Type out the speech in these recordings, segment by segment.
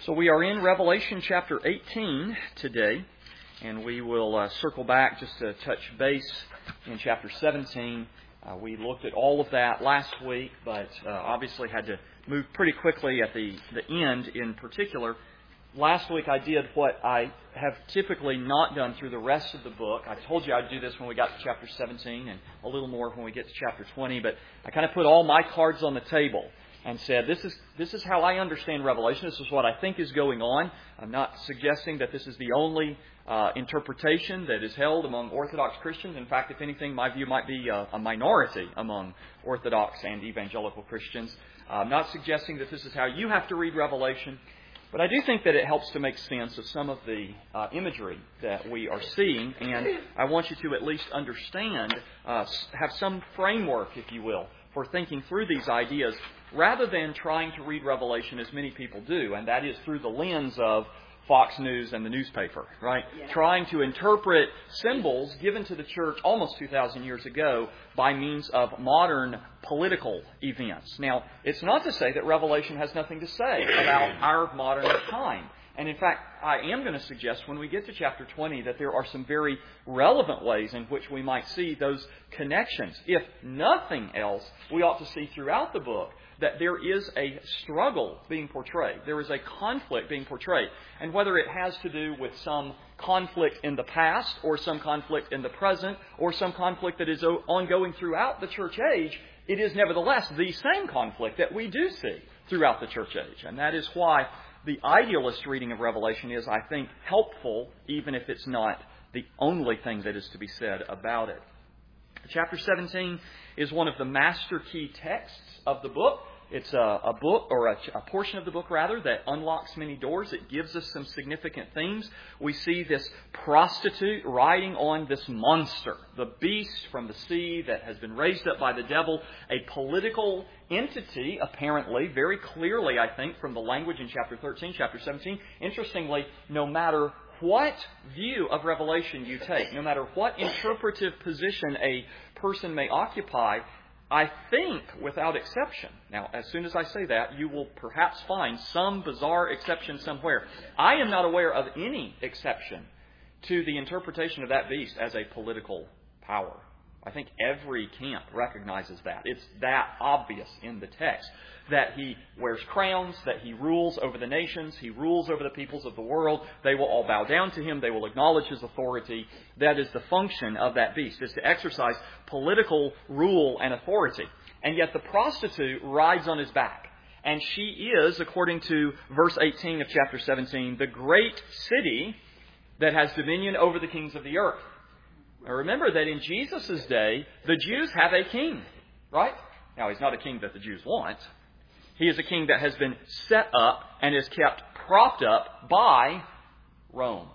So we are in Revelation chapter 18 today, and we will circle back just to touch base in chapter 17. We looked at all of that last week, but obviously had to move pretty quickly at the end in particular. Last week I did what I have typically not done through the rest of the book. I told you I'd do this when we got to chapter 17 and a little more when we get to chapter 20, but I kind of put all my cards on the table and said, this is how I understand Revelation. This is what I think is going on. I'm not suggesting that this is the only interpretation that is held among Orthodox Christians. In fact, if anything, my view might be a minority among Orthodox and evangelical Christians. I'm not suggesting that this is how you have to read Revelation. But I do think that it helps to make sense of some of the imagery that we are seeing. And I want you to at least understand, have some framework, if you will, for thinking through these ideas, rather than trying to read Revelation as many people do, and that is through the lens of Fox News and the newspaper, right? Yeah. Trying to interpret symbols given to the church almost 2,000 years ago by means of modern political events. Now, it's not to say that Revelation has nothing to say about our modern time. And in fact, I am going to suggest when we get to chapter 20 that there are some very relevant ways in which we might see those connections. If nothing else, we ought to see throughout the book that there is a struggle being portrayed. There is a conflict being portrayed. And whether it has to do with some conflict in the past or some conflict in the present or some conflict that is ongoing throughout the church age, it is nevertheless the same conflict that we do see throughout the church age. And that is why the idealist reading of Revelation is, I think, helpful, even if it's not the only thing that is to be said about it. Chapter 17 is one of the master key texts of the book. It's a book, or a portion of the book, rather, that unlocks many doors. It gives us some significant themes. We see this prostitute riding on this monster, the beast from the sea that has been raised up by the devil, a political entity, apparently, very clearly, I think, from the language in chapter 13, chapter 17. Interestingly, no matter what view of Revelation you take, no matter what interpretive position a person may occupy, I think, without exception, now, as soon as I say that, you will perhaps find some bizarre exception somewhere. I am not aware of any exception to the interpretation of that beast as a political power. I think every camp recognizes that. It's that obvious in the text, that he wears crowns, that he rules over the nations, he rules over the peoples of the world. They will all bow down to him. They will acknowledge his authority. That is the function of that beast, is to exercise political rule and authority. And yet the prostitute rides on his back. And she is, according to verse 18 of chapter 17, the great city that has dominion over the kings of the earth. Now remember that in Jesus' day, the Jews have a king, right? Now, he's not a king that the Jews want. He is a king that has been set up and is kept propped up by Rome,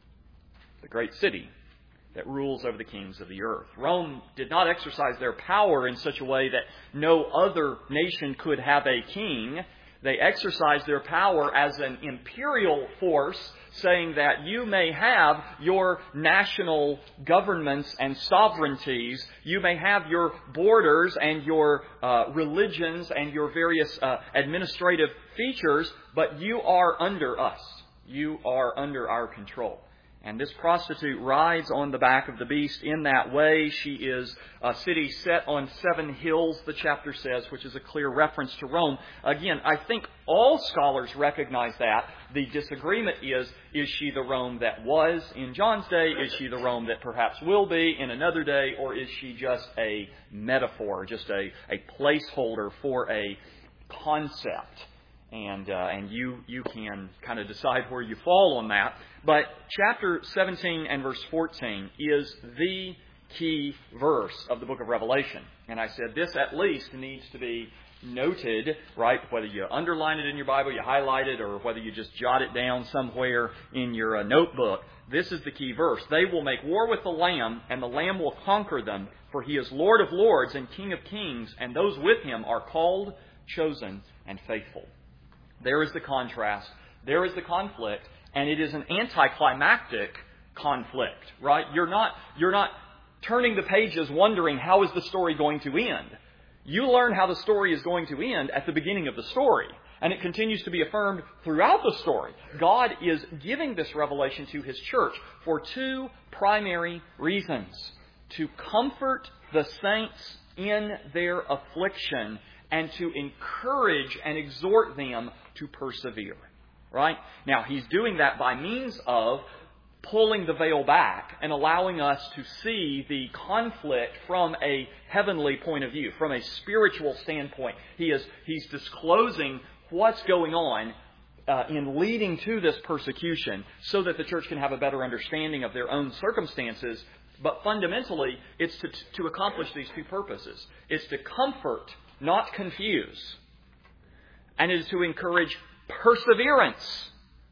the great city that rules over the kings of the earth. Rome did not exercise their power in such a way that no other nation could have a king. They exercised their power as an imperial force, saying that you may have your national governments and sovereignties, you may have your borders and your religions and your various administrative features, but you are under us. You are under our control. And this prostitute rides on the back of the beast in that way. She is a city set on 7 hills, the chapter says, which is a clear reference to Rome. Again, I think all scholars recognize that. The disagreement is she the Rome that was in John's day? Is she the Rome that perhaps will be in another day? Or is she just a metaphor, just a placeholder for a concept? And you can kind of decide where you fall on that. But chapter 17 and verse 14 is the key verse of the book of Revelation. And I said this at least needs to be noted, right? Whether you underline it in your Bible, you highlight it, or whether you just jot it down somewhere in your notebook. This is the key verse. They will make war with the Lamb, and the Lamb will conquer them, for he is Lord of lords and King of kings, and those with him are called, chosen, and faithful. There is the contrast. There is the conflict. And it is an anticlimactic conflict, right? You're not turning the pages wondering how is the story going to end. You learn how the story is going to end at the beginning of the story. And it continues to be affirmed throughout the story. God is giving this revelation to His church for two primary reasons. To comfort the saints in their affliction and to encourage and exhort them to persevere. Right? Now, He's doing that by means of pulling the veil back and allowing us to see the conflict from a heavenly point of view, from a spiritual standpoint. He's disclosing what's going on in leading to this persecution so that the church can have a better understanding of their own circumstances. But fundamentally, it's to accomplish these two purposes. It's to comfort, not confuse. And it is to encourage perseverance,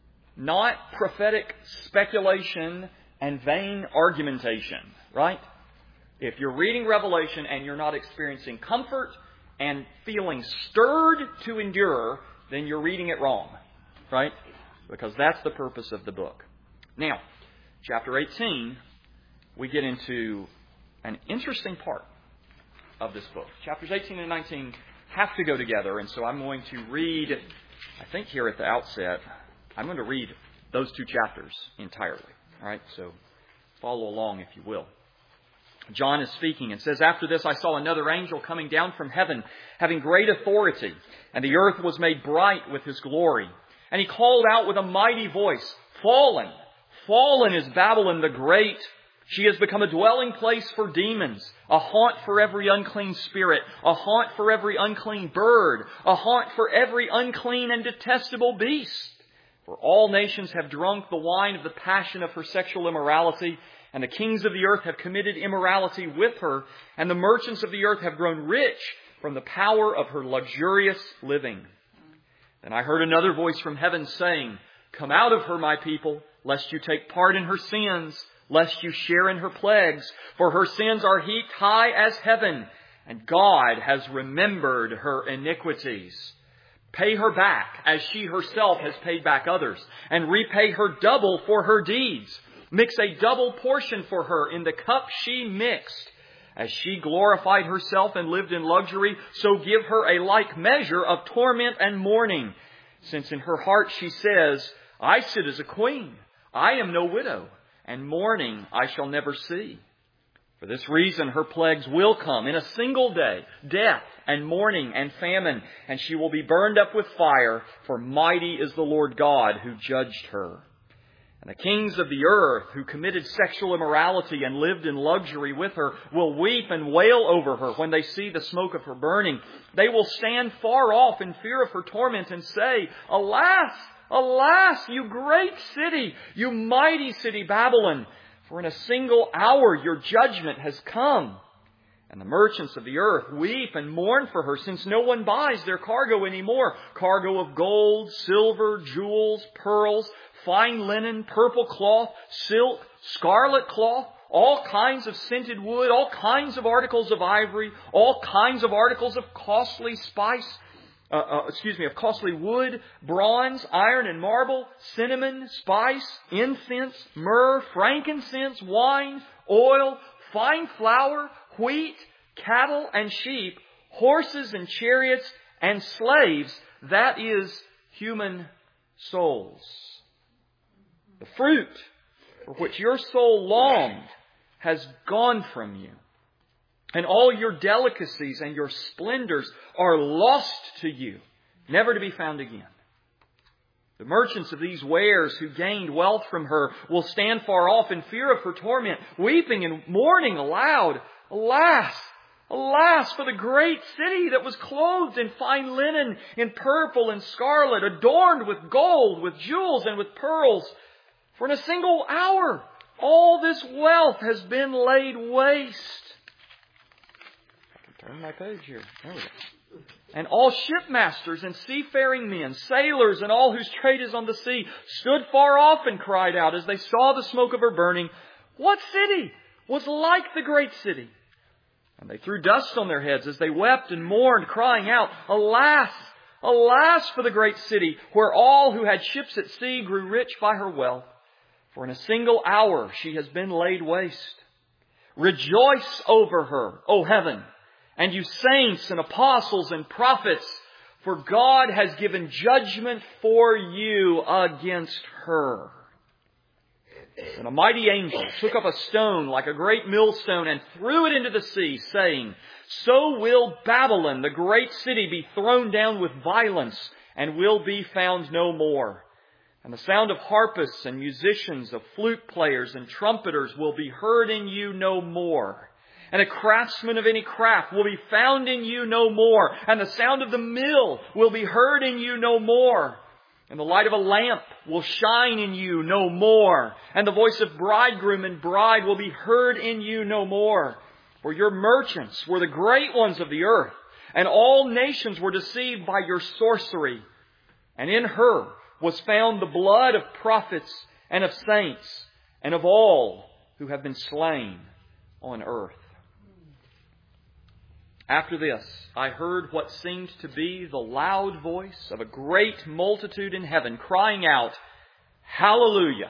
not prophetic speculation and vain argumentation, right? If you're reading Revelation and you're not experiencing comfort and feeling stirred to endure, then you're reading it wrong, right? Because that's the purpose of the book. Now, chapter 18, we get into an interesting part of this book. Chapters 18 and 19 have to go together, and so I'm going to read, I think here at the outset, I'm going to read those two chapters entirely. All right, so follow along if you will. John is speaking and says, "After this I saw another angel coming down from heaven, having great authority, and the earth was made bright with his glory. And he called out with a mighty voice, 'Fallen, fallen is Babylon the Great. She has become a dwelling place for demons, a haunt for every unclean spirit, a haunt for every unclean bird, a haunt for every unclean and detestable beast. For all nations have drunk the wine of the passion of her sexual immorality, and the kings of the earth have committed immorality with her, and the merchants of the earth have grown rich from the power of her luxurious living.' Then I heard another voice from heaven saying, 'Come out of her, my people, lest you take part in her sins, lest you share in her plagues. For her sins are heaped high as heaven, and God has remembered her iniquities. Pay her back as she herself has paid back others, and repay her double for her deeds. Mix a double portion for her in the cup she mixed. As she glorified herself and lived in luxury, so give her a like measure of torment and mourning. Since in her heart she says, I sit as a queen, I am no widow, and mourning I shall never see. For this reason her plagues will come in a single day, death and mourning and famine, and she will be burned up with fire, for mighty is the Lord God who judged her. And the kings of the earth who committed sexual immorality and lived in luxury with her will weep and wail over her when they see the smoke of her burning. They will stand far off in fear of her torment and say, Alas, alas, you great city, you mighty city Babylon, for in a single hour your judgment has come. And the merchants of the earth weep and mourn for her, since no one buys their cargo anymore. Cargo of gold, silver, jewels, pearls, fine linen, purple cloth, silk, scarlet cloth, all kinds of scented wood, all kinds of articles of ivory, all kinds of articles of costly of costly wood, bronze, iron, and marble, cinnamon, spice, incense, myrrh, frankincense, wine, oil, fine flour, wheat, cattle and sheep, horses and chariots, and slaves, that is, human souls. The fruit for which your soul longed has gone from you. And all your delicacies and your splendors are lost to you, never to be found again. The merchants of these wares who gained wealth from her will stand far off in fear of her torment, weeping and mourning aloud. Alas, alas, for the great city that was clothed in fine linen, in purple and scarlet, adorned with gold, with jewels, and with pearls. For in a single hour, all this wealth has been laid waste. Turn my page here. There we go. And all shipmasters and seafaring men, sailors and all whose trade is on the sea, stood far off and cried out as they saw the smoke of her burning, What city was like the great city? And they threw dust on their heads as they wept and mourned, crying out, Alas, alas for the great city, where all who had ships at sea grew rich by her wealth. For in a single hour she has been laid waste. Rejoice over her, O heaven, and you saints and apostles and prophets, for God has given judgment for you against her." And a mighty angel took up a stone like a great millstone and threw it into the sea, saying, "So will Babylon, the great city, be thrown down with violence and will be found no more. And the sound of harpists and musicians, of flute players and trumpeters will be heard in you no more. And a craftsman of any craft will be found in you no more. And the sound of the mill will be heard in you no more. And the light of a lamp will shine in you no more. And the voice of bridegroom and bride will be heard in you no more. For your merchants were the great ones of the earth, and all nations were deceived by your sorcery. And in her was found the blood of prophets and of saints and of all who have been slain on earth." After this, I heard what seemed to be the loud voice of a great multitude in heaven crying out, "Hallelujah!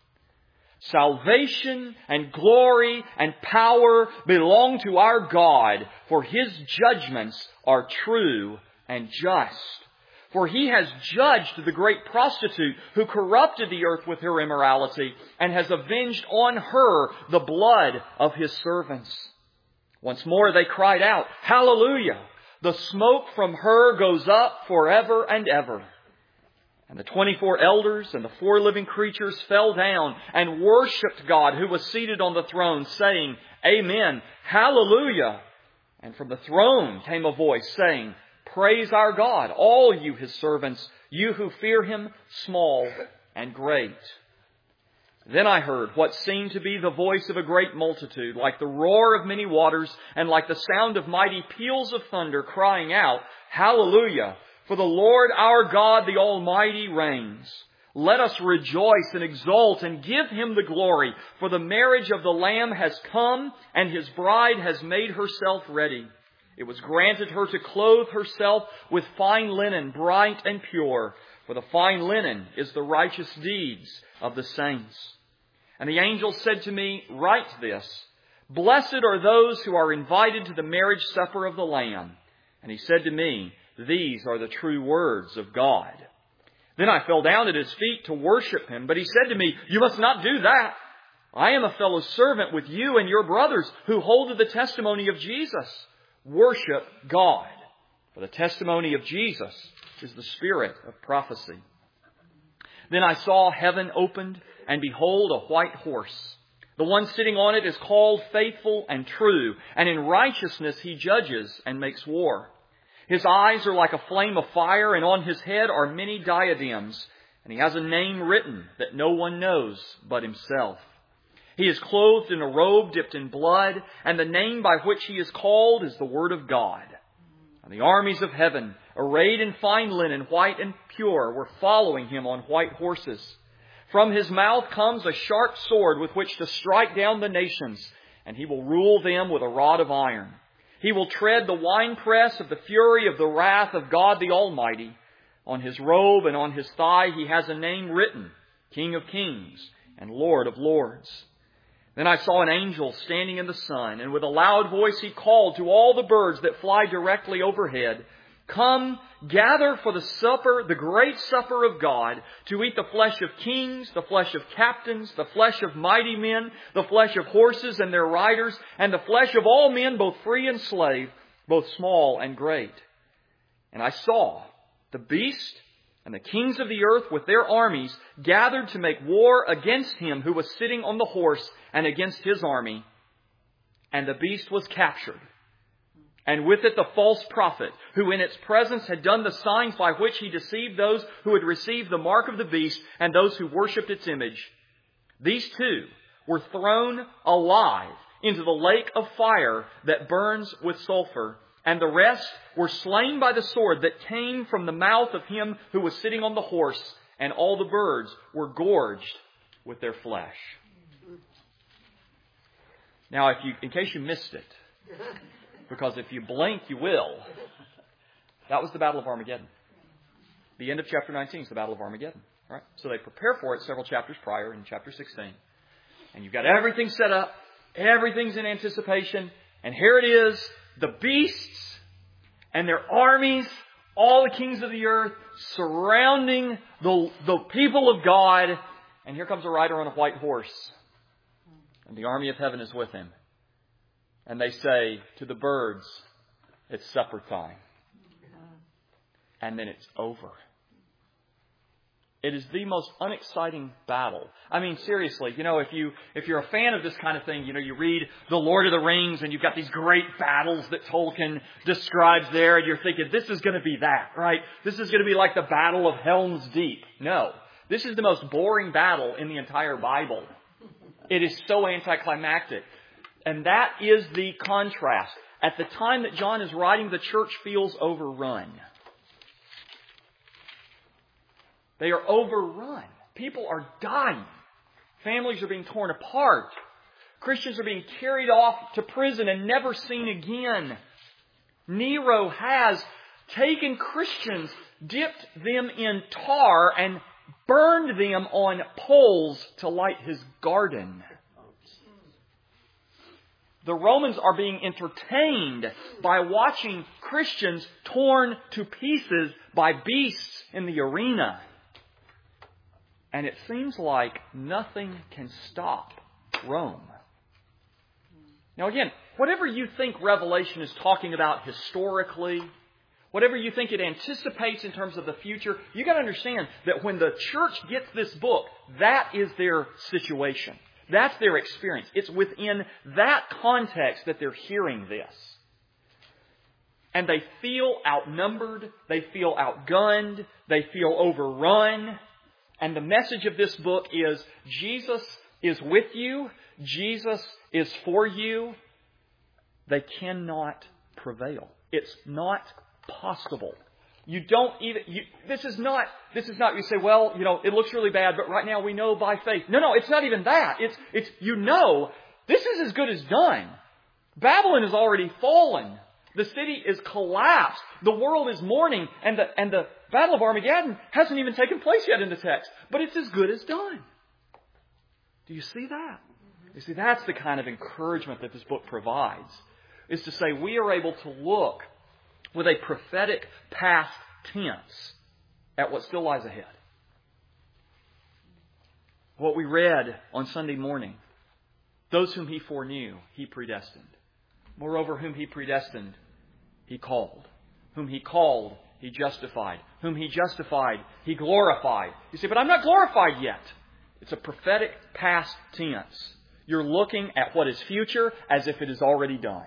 Salvation and glory and power belong to our God, for His judgments are true and just. For He has judged the great prostitute who corrupted the earth with her immorality and has avenged on her the blood of His servants." Once more they cried out, "Hallelujah! The smoke from her goes up forever and ever." And the 24 elders and the 4 living creatures fell down and worshipped God who was seated on the throne, saying, "Amen, Hallelujah." And from the throne came a voice saying, "Praise our God, all you His servants, you who fear Him, small and great." Then I heard what seemed to be the voice of a great multitude, like the roar of many waters, and like the sound of mighty peals of thunder, crying out, "Hallelujah! For the Lord our God, the Almighty, reigns. Let us rejoice and exult and give Him the glory, for the marriage of the Lamb has come, and His bride has made herself ready. It was granted her to clothe herself with fine linen, bright and pure, for the fine linen is the righteous deeds of the saints." And the angel said to me, "Write this, Blessed are those who are invited to the marriage supper of the Lamb." And he said to me, "These are the true words of God." Then I fell down at His feet to worship Him, but He said to me, "You must not do that. I am a fellow servant with you and your brothers who hold to the testimony of Jesus. Worship God, for the testimony of Jesus is the spirit of prophecy." Then I saw heaven opened, and behold, a white horse. The one sitting on it is called Faithful and True, and in righteousness He judges and makes war. His eyes are like a flame of fire, and on His head are many diadems, and He has a name written that no one knows but Himself. He is clothed in a robe dipped in blood, and the name by which He is called is the Word of God. And the armies of heaven, arrayed in fine linen, white and pure, were following Him on white horses. From His mouth comes a sharp sword with which to strike down the nations, and He will rule them with a rod of iron. He will tread the winepress of the fury of the wrath of God the Almighty. On His robe and on His thigh He has a name written, King of Kings and Lord of Lords. Then I saw an angel standing in the sun, and with a loud voice he called to all the birds that fly directly overhead, "Come, gather for the supper, the great supper of God, to eat the flesh of kings, the flesh of captains, the flesh of mighty men, the flesh of horses and their riders, and the flesh of all men, both free and slave, both small and great." And I saw the beast and the kings of the earth with their armies gathered to make war against Him who was sitting on the horse and against His army. And the beast was captured, and with it the false prophet, who in its presence had done the signs by which he deceived those who had received the mark of the beast and those who worshipped its image. These two were thrown alive into the lake of fire that burns with sulfur, and the rest were slain by the sword that came from the mouth of him who was sitting on the horse, and all the birds were gorged with their flesh. Now, in case you missed it, because if you blink, you will, that was the Battle of Armageddon. The end of chapter 19 is the Battle of Armageddon. All right? So they prepare for it several chapters prior in chapter 16. And you've got everything set up. Everything's in anticipation. And here it is, the beasts and their armies All the kings of the earth surrounding the people of God. And here comes a rider on a white horse. And the army of heaven is with him. And they say to the birds, it's supper time. And then it's over. It is the most unexciting battle. I mean, seriously, if you're a fan of this kind of thing, you read The Lord of the Rings and you've got these great battles that Tolkien describes there, and you're thinking, this is going to be that, right? This is going to be like the Battle of Helm's Deep. No. This is the most boring battle in the entire Bible. It is so anticlimactic. And that is the contrast. At the time that John is writing, the church feels overrun. They are overrun. People are dying. Families are being torn apart. Christians are being carried off to prison and never seen again. Nero has taken Christians, dipped them in tar, and burned them on poles to light his garden. The Romans are being entertained by watching Christians torn to pieces by beasts in the arena. And it seems like nothing can stop Rome. Now again, whatever you think Revelation is talking about historically, whatever you think it anticipates in terms of the future, you got to understand that when the church gets this book, that is their situation. That's their experience. It's within that context that they're hearing this. And they feel outnumbered, they feel outgunned, they feel overrun. And the message of this book is Jesus is with you. Jesus is for you. They cannot prevail. It's not possible. You don't even, this is not, you say, well, it looks really bad, but right now we know by faith. No, it's not even that. It's this is as good as done. Babylon has already fallen. The city is collapsed. The world is mourning, and the Battle of Armageddon hasn't even taken place yet in the text. But it's as good as done. Do you see that? You see, that's the kind of encouragement that this book provides. Is to say we are able to look with a prophetic past tense at what still lies ahead. What we read on Sunday morning. Those whom He foreknew, He predestined. Moreover, whom He predestined, He called. Whom He called, He justified. Whom He justified, He glorified. You say, but I'm not glorified yet. It's a prophetic past tense. You're looking at what is future as if it is already done.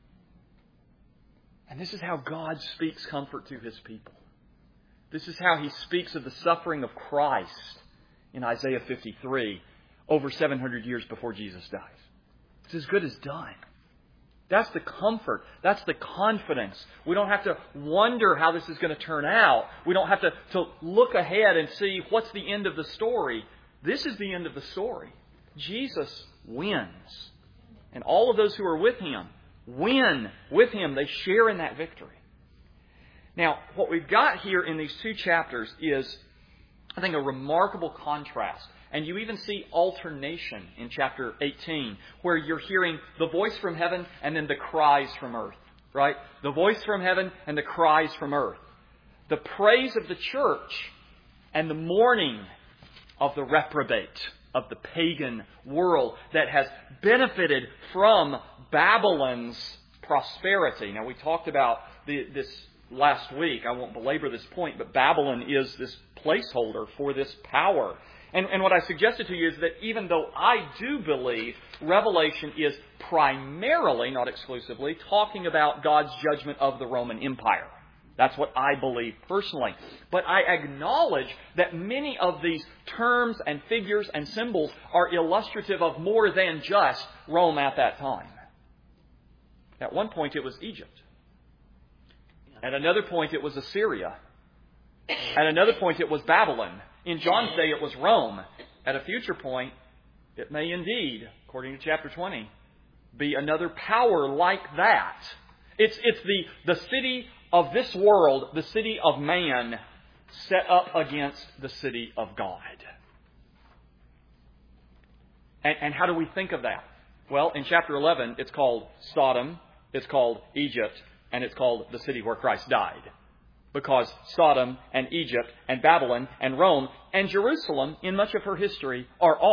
And this is how God speaks comfort to His people. This is how He speaks of the suffering of Christ in Isaiah 53, over 700 years before Jesus dies. It's as good as done. That's the comfort. That's the confidence. We don't have to wonder how this is going to turn out. We don't have to look ahead and see what's the end of the story. This is the end of the story. Jesus wins. And all of those who are with Him win with Him. They share in that victory. Now, what we've got here in these two chapters is, I think, a remarkable contrast. And you even see alternation in chapter 18, where you're hearing the voice from heaven and then the cries from earth. Right? The voice from heaven and the cries from earth. The praise of the church and the mourning of the reprobate, of the pagan world that has benefited from Babylon's prosperity. Now, we talked about this last week. I won't belabor this point, but Babylon is this placeholder for this power. And what I suggested to you is that even though I do believe Revelation is primarily, not exclusively, talking about God's judgment of the Roman Empire. That's what I believe personally. But I acknowledge that many of these terms and figures and symbols are illustrative of more than just Rome at that time. At one point it was Egypt. At another point it was Assyria. At another point it was Babylon. In John's day it was Rome. At a future point, it may indeed, according to chapter 20, be another power like that. It's the city of this world, the city of man, set up against the city of God. And how do we think of that? Well, in chapter 11, it's called Sodom, it's called Egypt, and it's called the city where Christ died. Because Sodom and Egypt and Babylon and Rome and Jerusalem, in much of her history,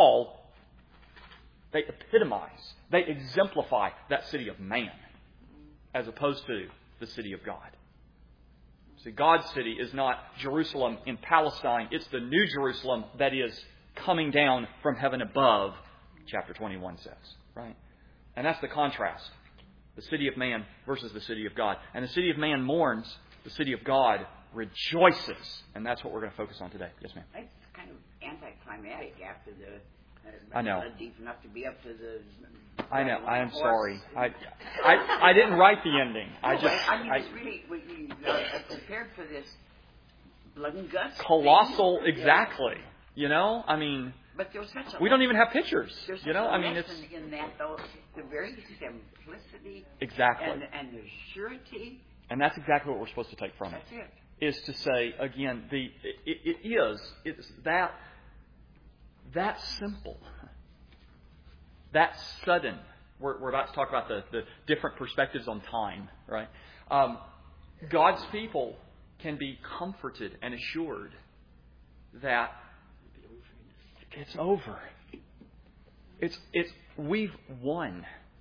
they epitomize, they exemplify that city of man as opposed to the city of God. See, God's city is not Jerusalem in Palestine. It's the new Jerusalem that is coming down from heaven above, chapter 21 says. Right? And that's the contrast. The city of man versus the city of God. And the city of man mourns. The city of God rejoices. And that's what we're going to focus on today. Yes, ma'am. It's kind of anticlimactic after the... I know. Deep enough to be up to the... I know. I am sorry. I didn't write the ending. It's really... We are prepared for this blood and guts. Colossal, thing. Exactly. You know, I mean... But there's such a... We don't even have pictures. There's you know, such a I mean, lesson in that, though. The very simplicity... Exactly. And the surety... And that's exactly what we're supposed to take from it. That's it. Is to say, again, it's that simple. That sudden. We're about to talk about the different perspectives on time, right? God's people can be comforted and assured that it's over. We've won.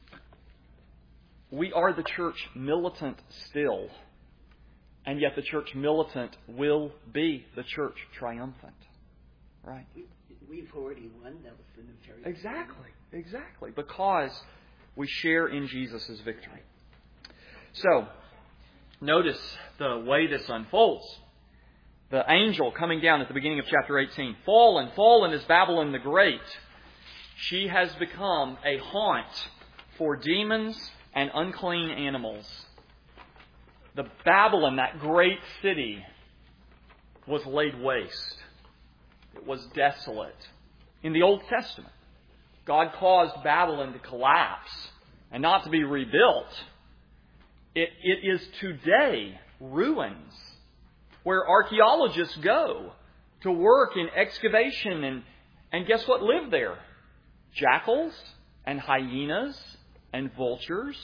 We are the church militant still. And yet the church militant will be the church triumphant. Right? We've already won. That was the New Testament. Exactly. Because we share in Jesus' victory. So, notice the way this unfolds. The angel coming down at the beginning of chapter 18. Fallen is Babylon the Great. She has become a haunt for demons and unclean animals. The Babylon, that great city, was laid waste. It was desolate. In the Old Testament, God caused Babylon to collapse and not to be rebuilt. It is today ruins where archaeologists go to work in excavation and guess what live there? Jackals and hyenas and vultures.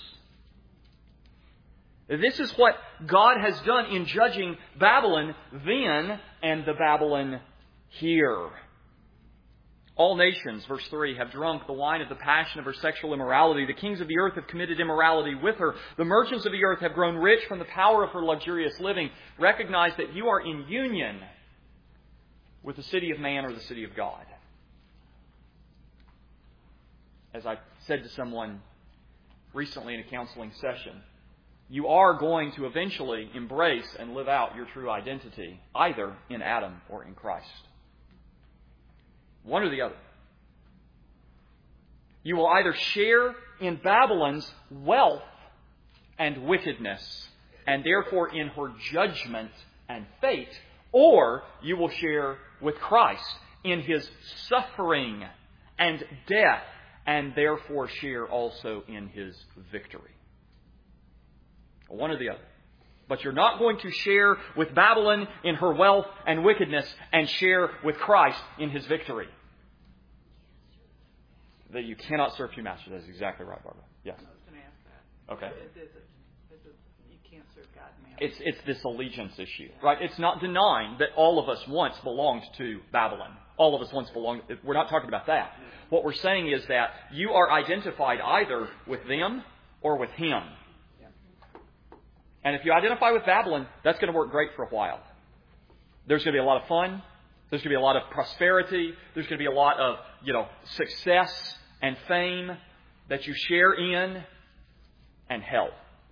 This is what God has done in judging Babylon then and the Babylon here. All nations, verse 3, have drunk the wine of the passion of her sexual immorality. The kings of the earth have committed immorality with her. The merchants of the earth have grown rich from the power of her luxurious living. Recognize that you are in union with the city of man or the city of God. As I said to someone recently in a counseling session, you are going to eventually embrace and live out your true identity, either in Adam or in Christ. One or the other. You will either share in Babylon's wealth and wickedness, and therefore in her judgment and fate, or you will share with Christ in His suffering and death, and therefore share also in His victory. One or the other. But you're not going to share with Babylon in her wealth and wickedness and share with Christ in His victory. That you cannot serve two masters. That's exactly right, Barbara. Yes. I was going to ask that. Okay. You can't serve God and man. It's this allegiance issue, right? It's not denying that all of us once belonged to Babylon. All of us once belonged. We're not talking about that. What we're saying is that you are identified either with them or with Him. And if you identify with Babylon, that's going to work great for a while. There's going to be a lot of fun. There's going to be a lot of prosperity. There's going to be a lot of, success and fame that you share in, and hell.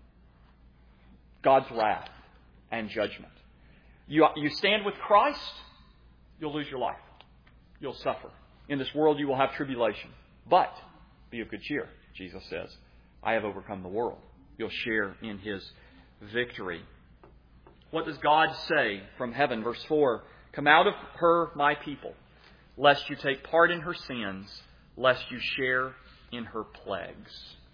God's wrath and judgment. You stand with Christ, you'll lose your life. You'll suffer. In this world you will have tribulation. But be of good cheer, Jesus says. I have overcome the world. You'll share in His victory. What does God say from heaven? Verse 4, come out of her, my people, lest you take part in her sins, lest you share in her plagues.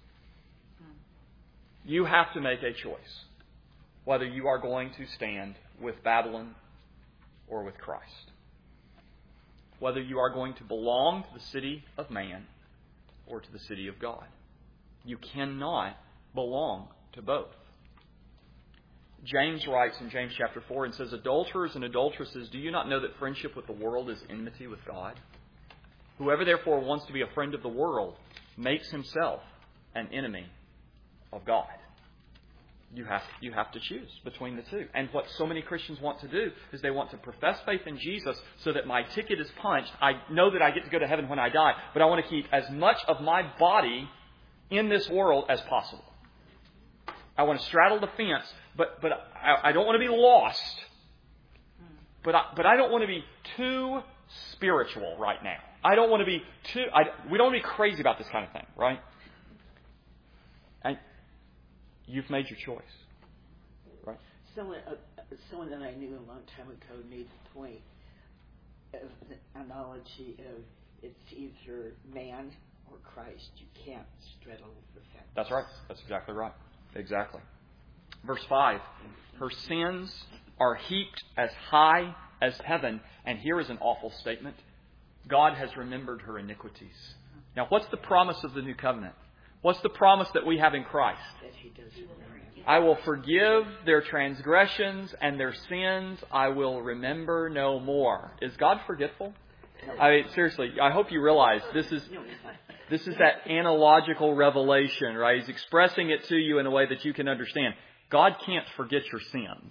You have to make a choice whether you are going to stand with Babylon or with Christ. Whether you are going to belong to the city of man or to the city of God. You cannot belong to both. James writes in James chapter 4 and says, "Adulterers and adulteresses, do you not know that friendship with the world is enmity with God? Whoever therefore wants to be a friend of the world makes himself an enemy of God." You have to choose between the two. And what so many Christians want to do is they want to profess faith in Jesus so that my ticket is punched. I know that I get to go to heaven when I die, but I want to keep as much of my body in this world as possible. I want to straddle the fence, but I don't want to be lost. But I don't want to be too spiritual right now. I don't want to be we don't want to be crazy about this kind of thing, right? And you've made your choice, right? Someone that I knew a long time ago made the point of the analogy of it's either man or Christ. You can't straddle the fence. That's right. That's exactly right. Exactly. Verse 5, her sins are heaped as high as heaven. And here is an awful statement. God has remembered her iniquities. Now, what's the promise of the new covenant? What's the promise that we have in Christ? That He does remember. I will forgive their transgressions and their sins I will remember no more. Is God forgetful? I mean, seriously, I hope you realize this is that analogical revelation, right? He's expressing it to you in a way that you can understand. God can't forget your sins.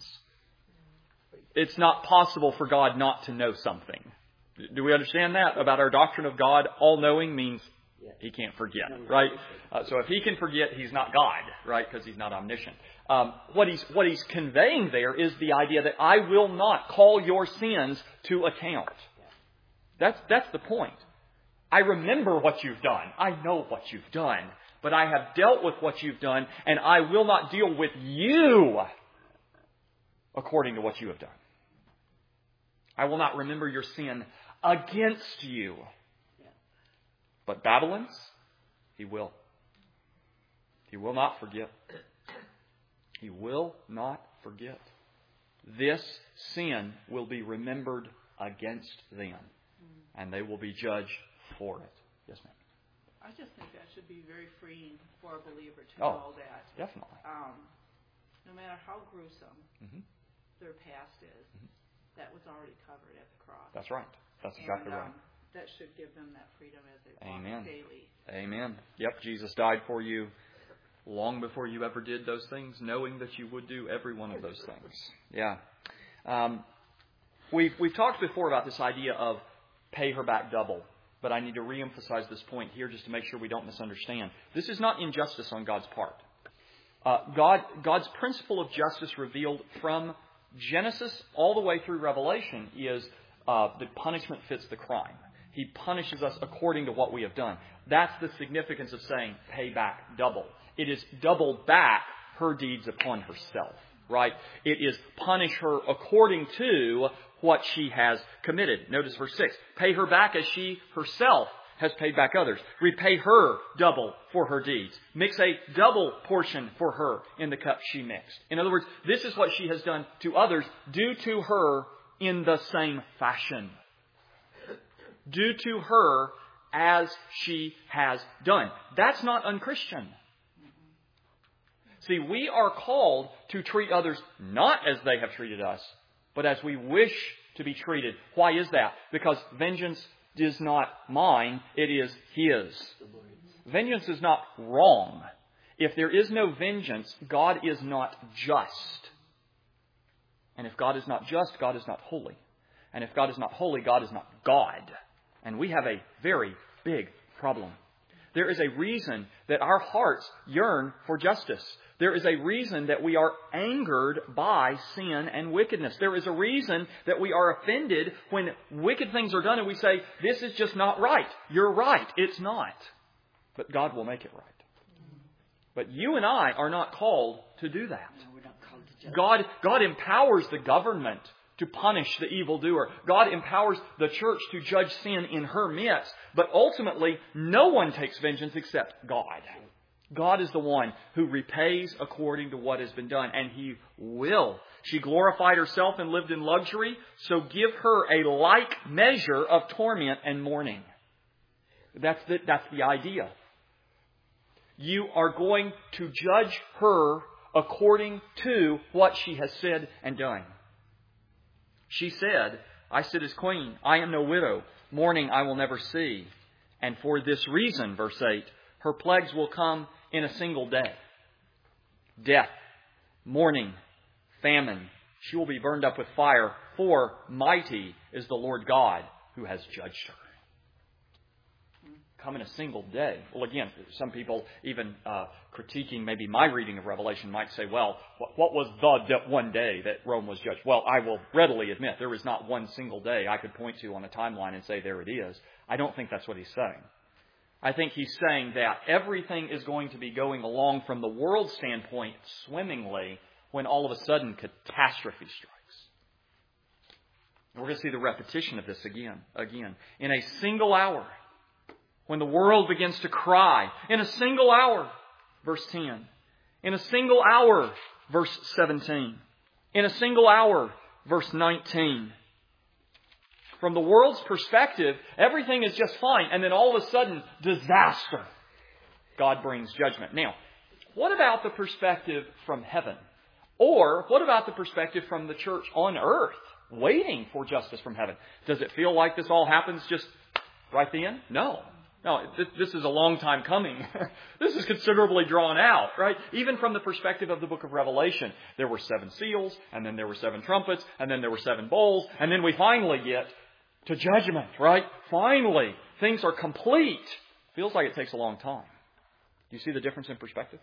It's not possible for God not to know something. Do we understand that about our doctrine of God? All-knowing means He can't forget, right? So if He can forget, He's not God, right? Because He's not omniscient. What he's conveying there is the idea that I will not call your sins to account. That's the point. I remember what you've done. I know what you've done. But I have dealt with what you've done, and I will not deal with you according to what you have done. I will not remember your sin against you. But Babylon's, He will. He will not forget. He will not forget. This sin will be remembered against them, and they will be judged for it. Yes, ma'am. I just think that should be very freeing for a believer to know that. Definitely. No matter how gruesome their past is, that was already covered at the cross. That's right. That's exactly right. That should give them that freedom as they walk daily. Amen. Yep, Jesus died for you long before you ever did those things, knowing that you would do every one of those things. Yeah. We've talked before about this idea of pay her back double, but I need to reemphasize this point here just to make sure we don't misunderstand. This is not injustice on God's part. God's principle of justice revealed from Genesis all the way through Revelation is the punishment fits the crime. He punishes us according to what we have done. That's the significance of saying pay back double. It is double back her deeds upon herself, right? It is punish her according to what she has committed. Notice verse 6. Pay her back as she herself has paid back others. Repay her double for her deeds. Mix a double portion for her in the cup she mixed. In other words, this is what she has done to others. Do to her in the same fashion. Do to her as she has done. That's not unchristian. See, we are called to treat others not as they have treated us, but as we wish to be treated. Why is that? Because vengeance is not mine, it is His. Vengeance is not wrong. If there is no vengeance, God is not just. And if God is not just, God is not holy. And if God is not holy, God is not God. And we have a very big problem. There is a reason that our hearts yearn for justice. There is a reason that we are angered by sin and wickedness. There is a reason that we are offended when wicked things are done and we say, this is just not right. You're right. It's not. But God will make it right. But you and I are not called to do that. No, we're not called to judge. God empowers the government to punish the evildoer. God empowers the church to judge sin in her midst. But ultimately, no one takes vengeance except God. God is the one who repays according to what has been done. And He will. She glorified herself and lived in luxury. So give her a like measure of torment and mourning. That's the idea. You are going to judge her according to what she has said and done. She said, I sit as queen. I am no widow. Mourning I will never see. And for this reason, verse 8, her plagues will come in a single day. Death, mourning, famine. She will be burned up with fire, for mighty is the Lord God who has judged her. Come in a single day. Well, again, some people even critiquing maybe my reading of Revelation might say, well, what was the one day that Rome was judged? Well, I will readily admit there is not one single day I could point to on a timeline and say there it is. I don't think that's what he's saying. I think he's saying that everything is going to be going along from the world standpoint swimmingly when all of a sudden catastrophe strikes. And we're going to see the repetition of this again. In a single hour, when the world begins to cry, in a single hour, verse 10. In a single hour, verse 17. In a single hour, verse 19. From the world's perspective, everything is just fine. And then all of a sudden, disaster. God brings judgment. Now, what about the perspective from heaven? Or what about the perspective from the church on earth, waiting for justice from heaven? Does it feel like this all happens just right then? No, this is a long time coming. This is considerably drawn out, right? Even from the perspective of the book of Revelation, there were 7 seals, and then there were 7 trumpets, and then there were 7 bowls, and then we finally get to judgment, right? Finally, things are complete. Feels like it takes a long time. Do you see the difference in perspective?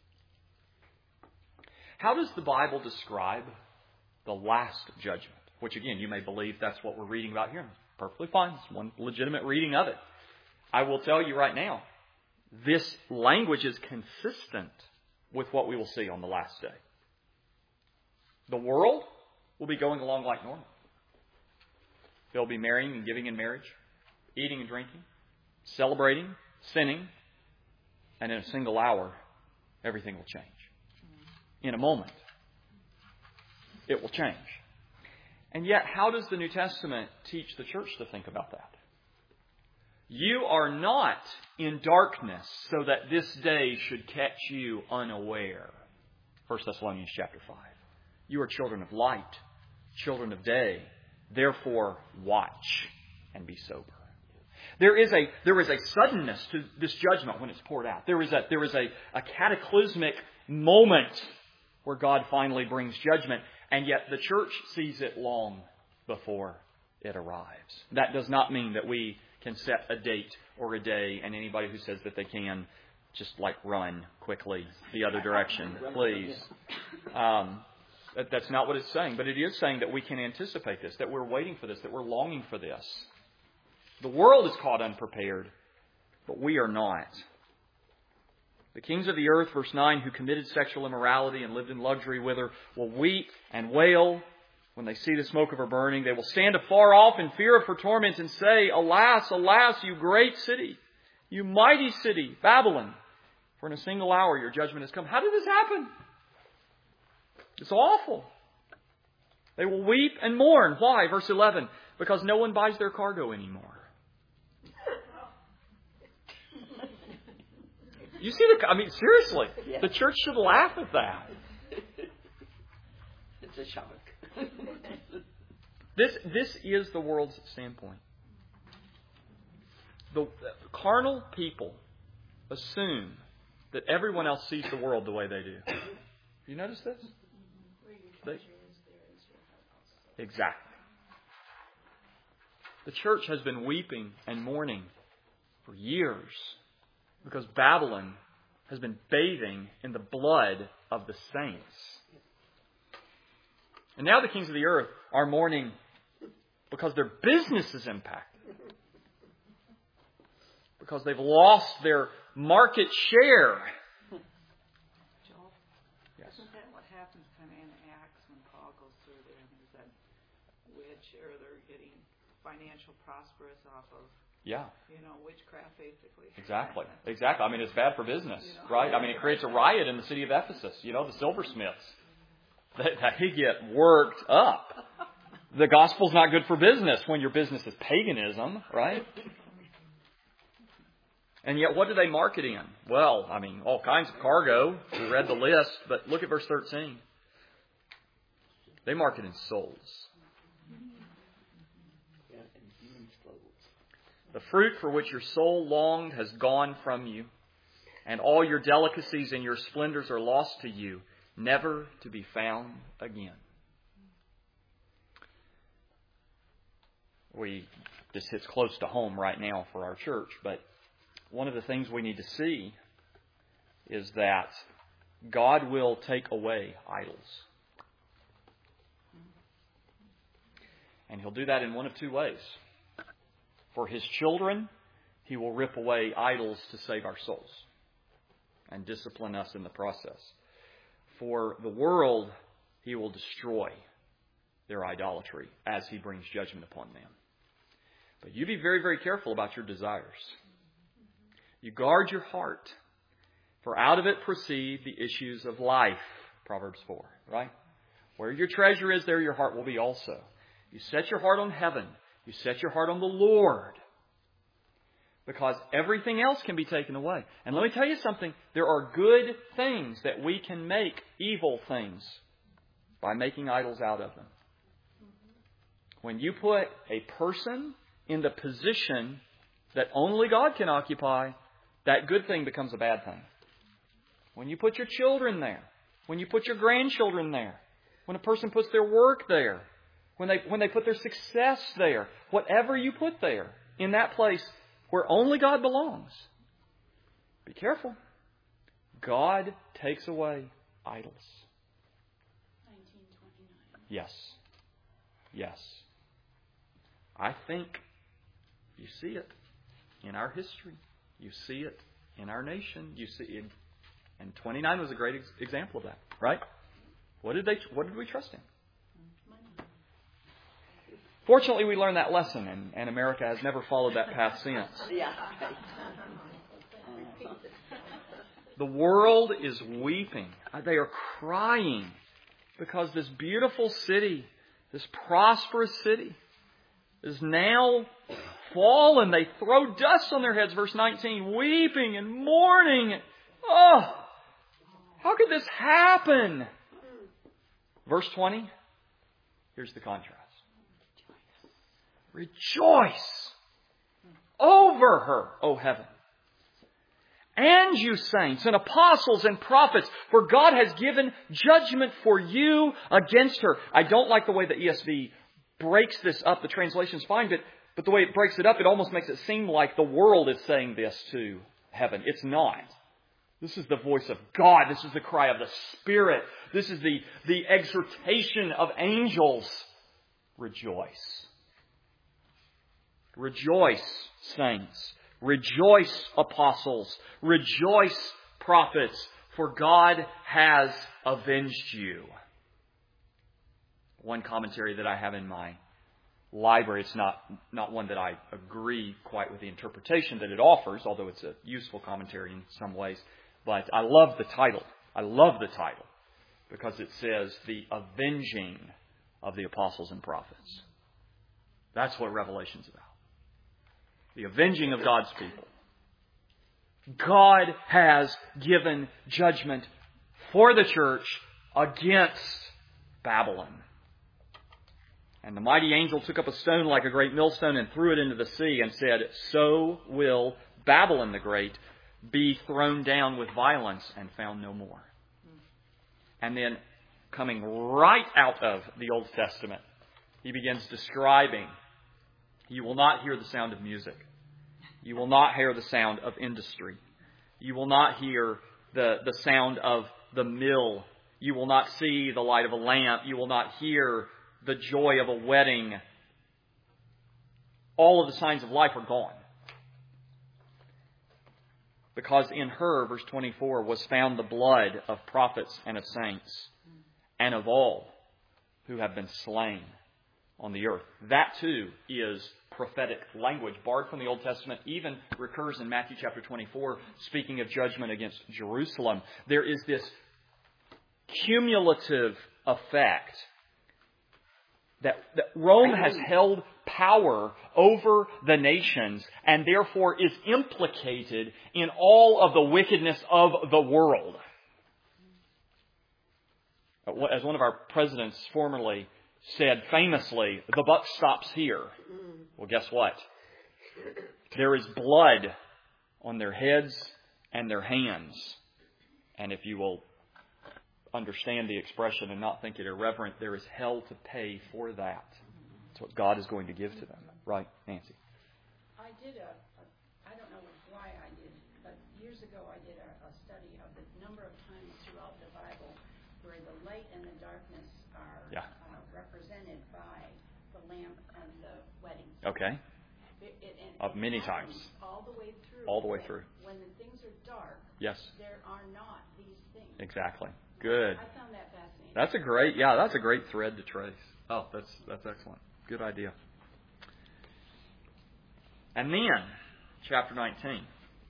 How does the Bible describe the last judgment? Which again, you may believe that's what we're reading about here. Perfectly fine. It's one legitimate reading of it. I will tell you right now, this language is consistent with what we will see on the last day. The world will be going along like normal. They'll be marrying and giving in marriage, eating and drinking, celebrating, sinning, and in a single hour, everything will change. In a moment, it will change. And yet, how does the New Testament teach the church to think about that? You are not in darkness so that this day should catch you unaware. 1 Thessalonians chapter 5. You are children of light, children of day. Therefore, watch and be sober. There is a suddenness to this judgment when it's poured out. There is a cataclysmic moment where God finally brings judgment, and yet the church sees it long before it arrives. That does not mean that we can set a date or a day, and anybody who says that they can just run quickly the other direction, please. That's not what it's saying, but it is saying that we can anticipate this, that we're waiting for this, that we're longing for this. The world is caught unprepared, but we are not. The kings of the earth, verse 9, who committed sexual immorality and lived in luxury with her, will weep and wail when they see the smoke of her burning. They will stand afar off in fear of her torment and say, Alas, alas, you great city, you mighty city, Babylon, for in a single hour your judgment has come. How did this happen? It's awful. They will weep and mourn. Why? Verse 11, because no one buys their cargo anymore. You see seriously, Yeah. The church should laugh at that. It's a shock. This is the world's standpoint. The carnal people assume that everyone else sees the world the way they do. You notice this? Exactly. The church has been weeping and mourning for years because Babylon has been bathing in the blood of the saints. And now the kings of the earth are mourning because their business is impacted. Because they've lost their market share. Joel, Yes. isn't that what happens kind of in Acts when Paul goes through there and there's that witch, or they're getting financial prosperous off of, witchcraft, basically. Exactly. It's bad for business, right? It creates a riot in the city of Ephesus. The silversmiths. They get worked up. The gospel's not good for business when your business is paganism, right? And yet, what do they market in? Well, all kinds of cargo. We read the list, but look at verse 13. They market in souls. The fruit for which your soul longed has gone from you, and all your delicacies and your splendors are lost to you, never to be found again. This hits close to home right now for our church, but one of the things we need to see is that God will take away idols. And He'll do that in one of two ways. For His children, He will rip away idols to save our souls and discipline us in the process. For the world, He will destroy their idolatry as He brings judgment upon them. But you be very, very careful about your desires. You guard your heart, for out of it proceed the issues of life. Proverbs 4, right? Where your treasure is, there your heart will be also. You set your heart on heaven. You set your heart on the Lord. Because everything else can be taken away. And let me tell you something. There are good things that we can make evil things by making idols out of them. When you put a person in the position that only God can occupy, that good thing becomes a bad thing. When you put your children there, when you put your grandchildren there, when a person puts their work there, when they put their success there, whatever you put there, in that place where only God belongs, be careful. God takes away idols. 1929. Yes. Yes. I think you see it in our history. You see it in our nation. You see it. And 29 was a great example of that, right? What did we trust in? Fortunately, we learned that lesson, and America has never followed that path since. The world is weeping. They are crying because this beautiful city, this prosperous city, is now fallen. They throw dust on their heads, verse 19, weeping and mourning. Oh, how could this happen? Verse 20, here's the contrast. Rejoice over her, O heaven, and you saints and apostles and prophets, for God has given judgment for you against her. I don't like the way the ESV breaks this up. The translation's fine, but the way it breaks it up, it almost makes it seem like the world is saying this to heaven. It's not. This is the voice of God. This is the cry of the Spirit. This is the exhortation of angels. Rejoice. Rejoice, saints. Rejoice, apostles. Rejoice, prophets. For God has avenged you. One commentary that I have in my library, it's not one that I agree quite with the interpretation that it offers, although it's a useful commentary in some ways. But I love the title. I love the title because it says the avenging of the apostles and prophets. That's what Revelation's about. The avenging of God's people. God has given judgment for the church against Babylon. And the mighty angel took up a stone like a great millstone and threw it into the sea and said, so will Babylon the Great be thrown down with violence and found no more. And then coming right out of the Old Testament, he begins describing, you will not hear the sound of music. You will not hear the sound of industry. You will not hear the sound of the mill. You will not see the light of a lamp. You will not hear the joy of a wedding. All of the signs of life are gone. Because in her, verse 24, was found the blood of prophets and of saints, and of all who have been slain on the earth. That too is prophetic language, borrowed from the Old Testament, even recurs in Matthew chapter 24, speaking of judgment against Jerusalem. There is this cumulative effect That Rome has held power over the nations and therefore is implicated in all of the wickedness of the world. As one of our presidents formerly said famously, the buck stops here. Well, guess what? There is blood on their heads and their hands. And if you will understand the expression and not think it irreverent, there is hell to pay for that. That's what God is going to give to them. Right, Nancy? I did I don't know why I did, but years ago I did a study of the number of times throughout the Bible where the light and the darkness are represented by the lamp and the wedding. Okay. Of many times. All the way through. All the way through. When the things are dark, yes, there are not these things. Exactly. Good. I found that fascinating. That's a great thread to trace. Oh, that's excellent. Good idea. And then, chapter 19.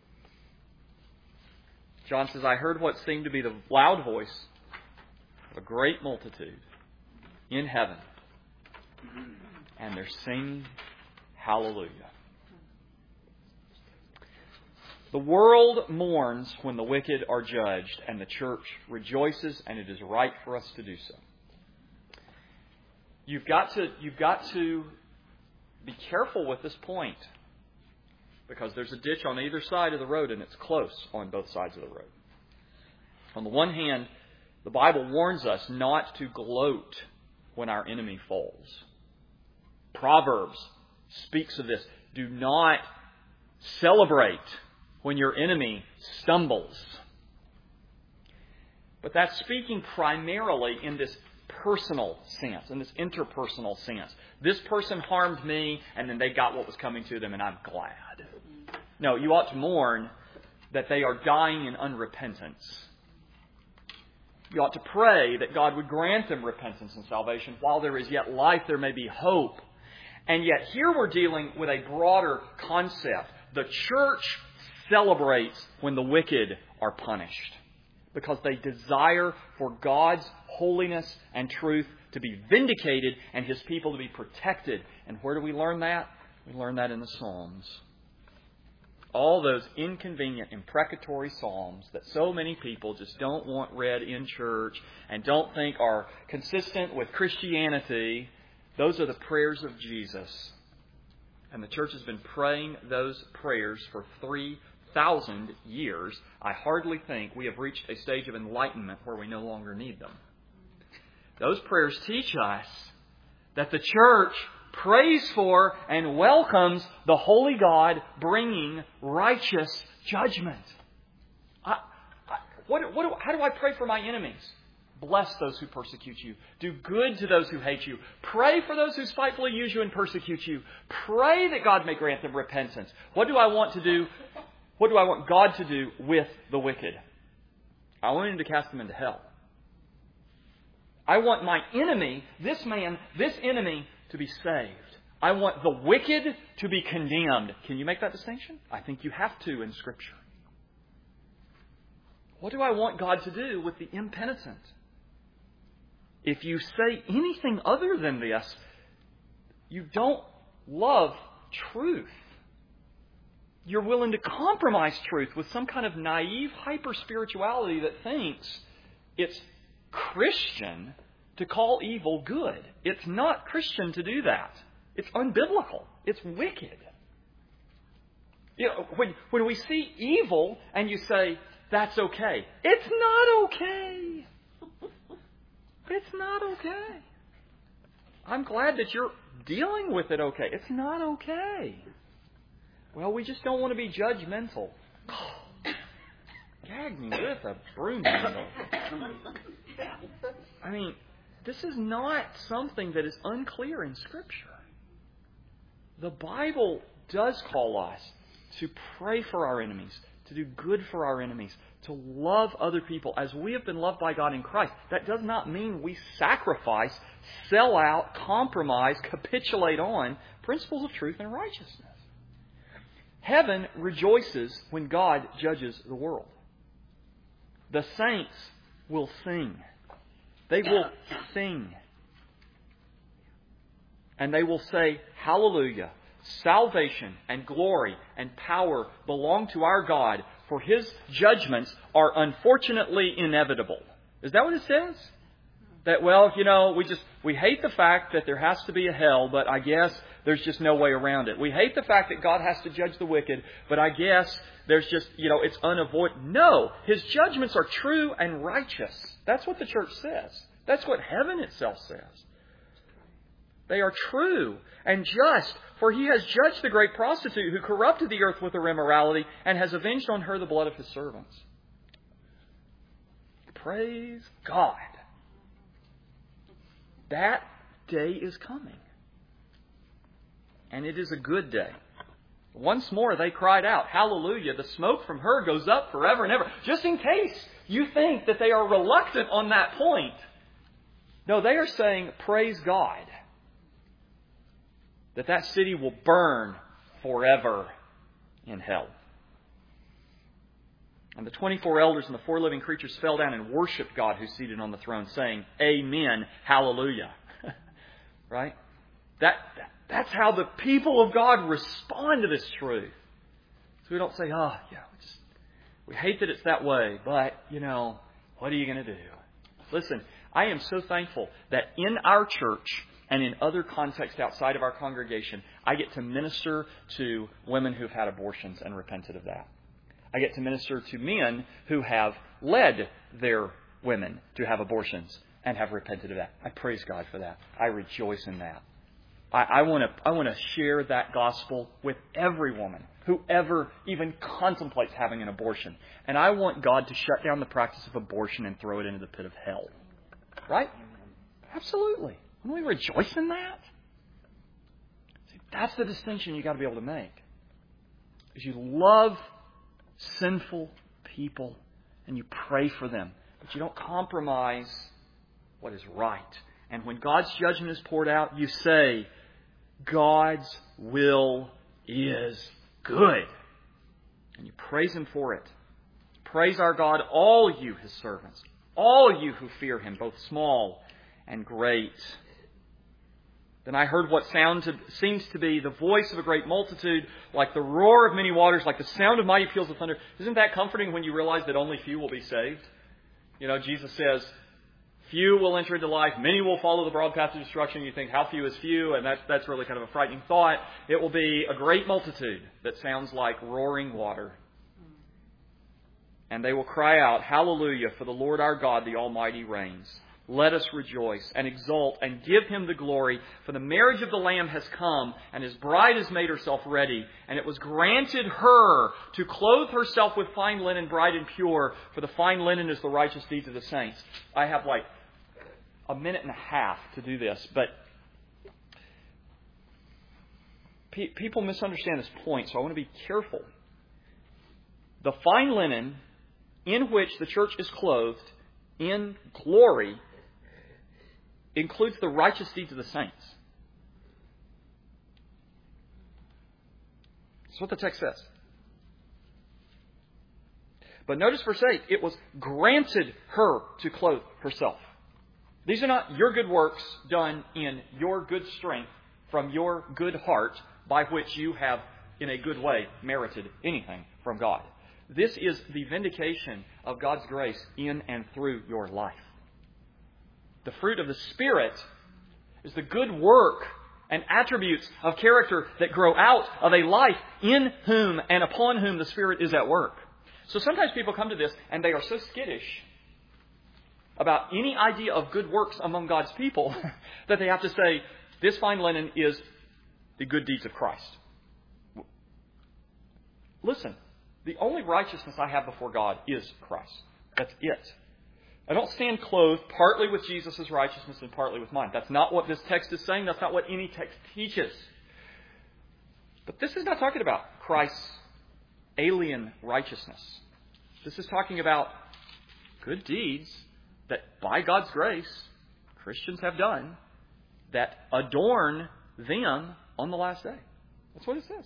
John says, I heard what seemed to be the loud voice of a great multitude in heaven. And they're singing hallelujah. The world mourns when the wicked are judged, and the church rejoices, and it is right for us to do so. You've got to be careful with this point, because there's a ditch on either side of the road, and it's close on both sides of the road. On the one hand, the Bible warns us not to gloat when our enemy falls. Proverbs speaks of this. Do not celebrate when your enemy stumbles. But that's speaking primarily in this personal sense, in this interpersonal sense. This person harmed me, and then they got what was coming to them, and I'm glad. No, you ought to mourn that they are dying in unrepentance. You ought to pray that God would grant them repentance and salvation. While there is yet life, there may be hope. And yet here we're dealing with a broader concept. The church celebrates when the wicked are punished, because they desire for God's holiness and truth to be vindicated and His people to be protected. And where do we learn that? We learn that in the Psalms. All those inconvenient, imprecatory psalms that so many people just don't want read in church and don't think are consistent with Christianity, those are the prayers of Jesus. And the church has been praying those prayers for 3,000 years. I hardly think we have reached a stage of enlightenment where we no longer need them. Those prayers teach us that the church prays for and welcomes the holy God bringing righteous judgment. How do I pray for my enemies? Bless those who persecute you. Do good to those who hate you. Pray for those who spitefully use you and persecute you. Pray that God may grant them repentance. What do I want to do? What do I want God to do with the wicked? I want Him to cast them into hell. I want my enemy, this enemy, to be saved. I want the wicked to be condemned. Can you make that distinction? I think you have to in Scripture. What do I want God to do with the impenitent? If you say anything other than this, you don't love truth. You're willing to compromise truth with some kind of naive hyper-spirituality that thinks it's Christian to call evil good. It's not Christian to do that. It's unbiblical. It's wicked. You know, when we see evil and you say, that's okay. It's not okay. It's not okay. I'm glad that you're dealing with it okay. It's not okay. Well, we just don't want to be judgmental. Gag me with a broom handle. I mean, this is not something that is unclear in Scripture. The Bible does call us to pray for our enemies, to do good for our enemies, to love other people as we have been loved by God in Christ. That does not mean we sacrifice, sell out, compromise, capitulate on principles of truth and righteousness. Heaven rejoices when God judges the world. The saints will sing. They will sing. And they will say, Hallelujah! Salvation and glory and power belong to our God, for His judgments are unfortunately inevitable. Is that what it says? That, well, we hate the fact that there has to be a hell, but I guess there's just no way around it. We hate the fact that God has to judge the wicked, but I guess there's just, it's unavoidable. No, His judgments are true and righteous. That's what the church says. That's what heaven itself says. They are true and just, for He has judged the great prostitute who corrupted the earth with her immorality and has avenged on her the blood of His servants. Praise God. That day is coming. And it is a good day. Once more they cried out, Hallelujah! The smoke from her goes up forever and ever. Just in case you think that they are reluctant on that point. No, they are saying, Praise God. That city will burn forever in hell. And the 24 elders and the 4 living creatures fell down and worshipped God who's seated on the throne, saying, Amen, Hallelujah. Right? That's how the people of God respond to this truth. So we don't say, we hate that it's that way, but, what are you going to do? Listen, I am so thankful that in our church and in other contexts outside of our congregation, I get to minister to women who've had abortions and repented of that. I get to minister to men who have led their women to have abortions and have repented of that. I praise God for that. I rejoice in that. I want to share that gospel with every woman who ever even contemplates having an abortion. And I want God to shut down the practice of abortion and throw it into the pit of hell. Right? Absolutely. Don't we rejoice in that? See, that's the distinction you've got to be able to make. Is you love sinful people and you pray for them, but you don't compromise what is right. And when God's judgment is poured out, you say, God's will is good. And you praise Him for it. Praise our God, all you His servants, all you who fear Him, both small and great. Then I heard what seems to be the voice of a great multitude, like the roar of many waters, like the sound of mighty peals of thunder. Isn't that comforting when you realize that only few will be saved? Jesus says, few will enter into life, many will follow the broad path of destruction. You think, how few is few? And that's really kind of a frightening thought. It will be a great multitude that sounds like roaring water. And they will cry out, Hallelujah, for the Lord our God, the Almighty reigns. Let us rejoice and exult and give Him the glory, for the marriage of the Lamb has come, and His bride has made herself ready. And it was granted her to clothe herself with fine linen, bright and pure, for the fine linen is the righteous deeds of the saints. I have like a minute and a half to do this, but people misunderstand this point, so I want to be careful. The fine linen in which the church is clothed in glory includes the righteous deeds of the saints. That's what the text says. But notice verse 8, it was granted her to clothe herself. These are not your good works done in your good strength from your good heart by which you have, in a good way, merited anything from God. This is the vindication of God's grace in and through your life. The fruit of the Spirit is the good work and attributes of character that grow out of a life in whom and upon whom the Spirit is at work. So sometimes people come to this and they are so skittish about any idea of good works among God's people that they have to say, this fine linen is the good deeds of Christ. Listen, the only righteousness I have before God is Christ. That's it. I don't stand clothed partly with Jesus' righteousness and partly with mine. That's not what this text is saying. That's not what any text teaches. But this is not talking about Christ's alien righteousness. This is talking about good deeds that by God's grace Christians have done that adorn them on the last day. That's what it says.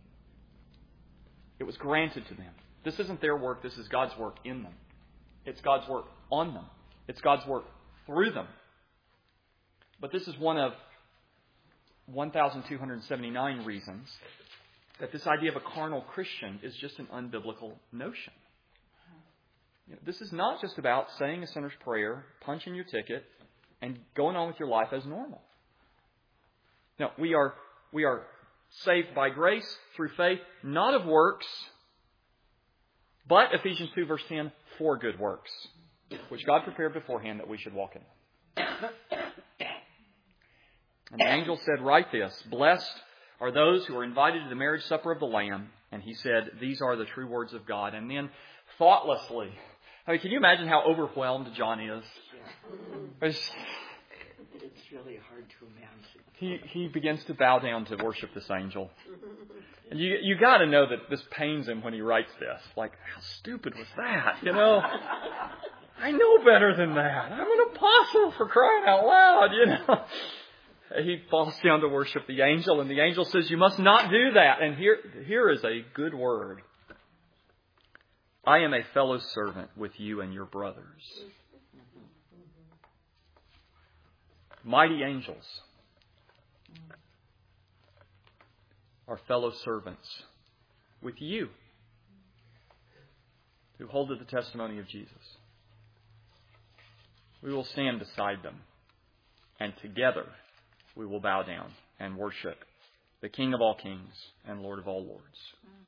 It was granted to them. This isn't their work. This is God's work in them. It's God's work on them. It's God's work through them. But this is one of 1,279 reasons that this idea of a carnal Christian is just an unbiblical notion. This is not just about saying a sinner's prayer, punching your ticket, and going on with your life as normal. No, we are saved by grace through faith, not of works, but, Ephesians 2 verse 10, for good works, which God prepared beforehand that we should walk in. And the angel said, write this, blessed are those who are invited to the marriage supper of the Lamb. And he said, these are the true words of God. And then, thoughtlessly, can you imagine how overwhelmed John is? It's really hard to imagine. He begins to bow down to worship this angel. And you got to know that this pains him when he writes this. Like, how stupid was that? I know better than that. I'm an apostle, for crying out loud, He falls down to worship the angel, and the angel says, you must not do that. And here is a good word. I am a fellow servant with you and your brothers. Mighty angels are fellow servants with you who hold to the testimony of Jesus. We will stand beside them, and together we will bow down and worship the King of all kings and Lord of all lords.